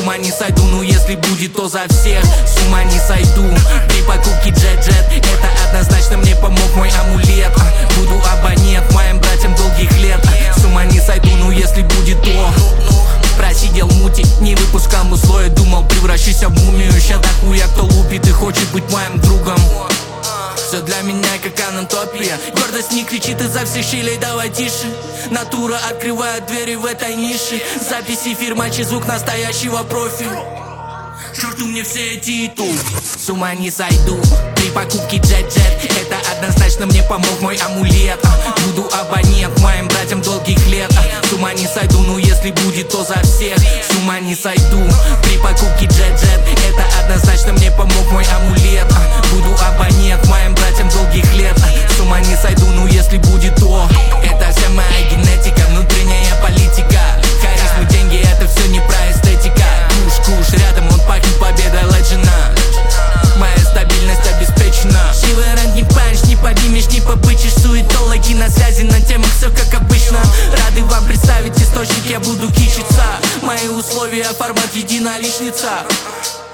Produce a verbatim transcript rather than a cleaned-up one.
С ума не сойду, но если будет, то за всех. С ума не сойду при покупке джет-джет. Это однозначно мне помог мой амулет. Буду абонент моим братьям долгих лет. С ума не сойду, но если будет, то просидел мути, не выпускал мусло. Думал, превращусь в мумию. Ща дохуя кто лупит и хочет быть моим другом. Все для меня как анатопия. Гордость не кричит из-за всех щелей, давай тише. Натура открывает двери в этой нише. Записи фирмачи, звук настоящего профи. Черту мне все эти итоги. С ума не сойду при покупке джет-джет. Это однозначно мне помог мой амулет. Буду абонент моим братьям долгих лет. С ума не сойду, но если будет, то за всех. С ума не сойду при покупке джет-джет. Это однозначно мне помог мой амулет. Буду абонент моим братьям долгих лет. С ума не сойду, но если будет, то это вся моя генетика, внутренняя политика. Харизма, деньги, это все не про эстетика. Куш-куш, рядом он пахнет победой леджена. Моя стабильность обеспечена. Шивый ранг, не панч, не поднимешь, не побычишь. Суетологи на связи, на темах все как обычно. Рады вам представить источник, я буду кичиться. Мои условия, формат единоличница.